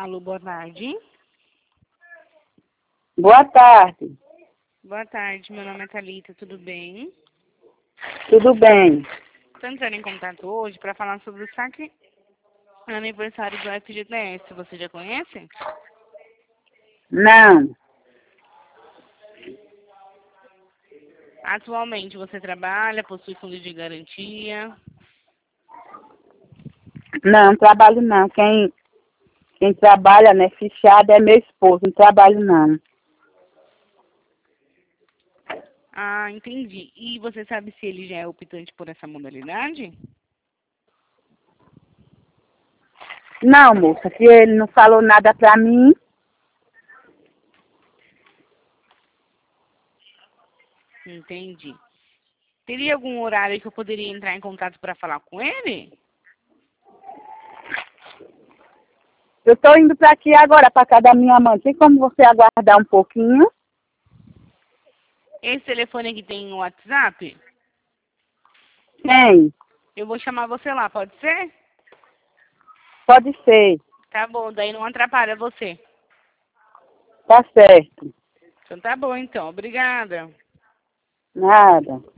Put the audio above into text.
Alô, boa tarde. Boa tarde. Boa tarde, meu nome é Thalita, tudo bem? Tudo bem? Estou entrando em contato hoje para falar sobre o saque aniversário do FGTS. Você já conhece? Não. Atualmente você trabalha, possui fundo de garantia? Não, trabalho não. Quem trabalha, né, fichado é meu esposo. Não trabalho não. Ah, entendi. E você sabe se ele já é optante por essa modalidade? Não, moça, que ele não falou nada pra mim. Entendi. Teria algum horário que eu poderia entrar em contato para falar com ele? Eu tô indo pra aqui agora, pra casa da minha mãe. Tem como você aguardar um pouquinho? Esse telefone aqui tem um WhatsApp? Tem. Eu vou chamar você lá, pode ser? Pode ser. Tá bom, daí não atrapalha você. Tá certo. Então tá bom, então. Obrigada. Nada.